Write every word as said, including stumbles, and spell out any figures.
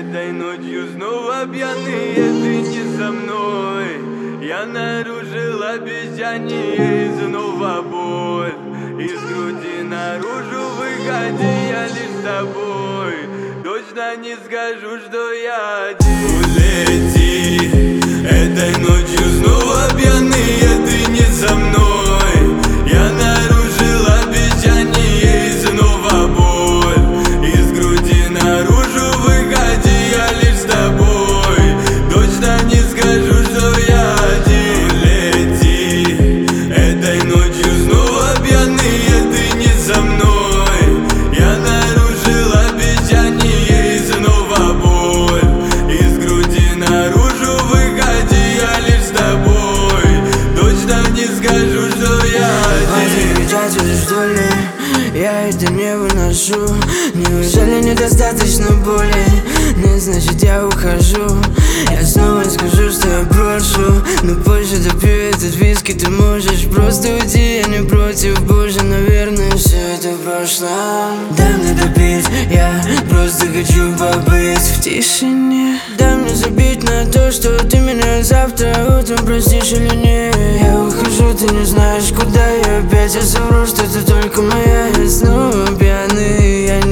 Этой ночью снова пьяный, ты не со мной. Я нарушил обещание и снова боль. Из груди наружу выходи, я лишь с тобой. Точно не скажу, что я один. Улети, этой ночью снова пьяный, ты не со мной. Я нарушил обещание и снова боль. Из груди наружу выходи, я лишь с тобой. Точно не скажу, что я один. Улети, этой ночью снова пьяный, ты не со мной. Я нарушил обещание и снова боль. Из груди наружу выходи, я лишь с тобой. Точно не скажу, что я один. Что ли? Я это не выношу. Неужели недостаточно боли? Нет, значит я ухожу. Я снова скажу, что я брошу, но позже допью этот виски. Ты можешь просто уйти, я не против. Боже, наверное, все это в прошлом. Дай мне допить, я просто хочу побыть в тишине. Дай мне забить на то, что ты меня завтра утром простишь или нет. Я ухожу, ты не знаешь, куда я опять. Я совру, что ты только моя. Я снова пьяный, я не